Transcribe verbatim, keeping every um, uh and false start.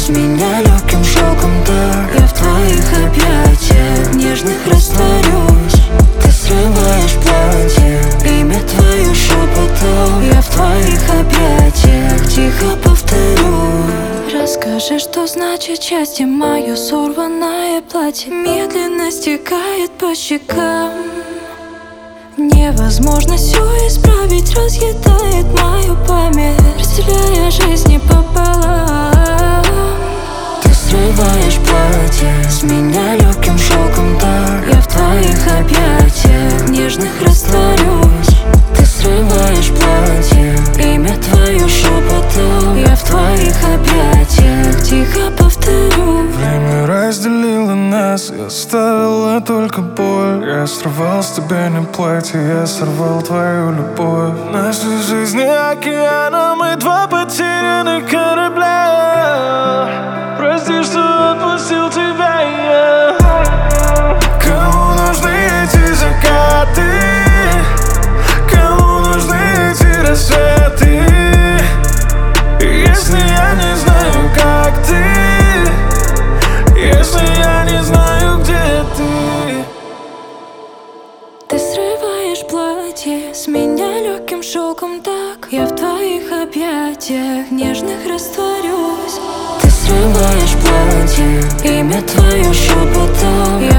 С меня легким шелком дар. Я в твоих объятиях нежных растворюсь. Ты срываешь платье, имя твое шепотом. Я в твоих объятиях тихо повторю. Расскажи, что значит счастье. Мое сорванное платье медленно стекает по щекам. Невозможно все исправить, разъедает мою память, разделяя жизни пополам. Ты срываешь платье, с меня легким шелком дар. Я в твоих объятиях нежных растворюсь. Ты срываешь платье, имя твое шепотом. Я в твоих объятиях тихо повторю. Время разделило нас, и оставила только боль. Я сорвал с тебя не платье, я сорвал твою любовь. Наши жизни океаном, мы два потерянных корабля. Прости, что отпустил тебя я. Кому нужны эти закаты? Кому нужны эти рассветы? Если я не знаю, как ты, если я не знаю, где ты. Ты срываешь платье, с меня легким шелком так. Я в твоих объятиях нежных растворюсь. Ты срываешь платье, имя твое шепотом. Я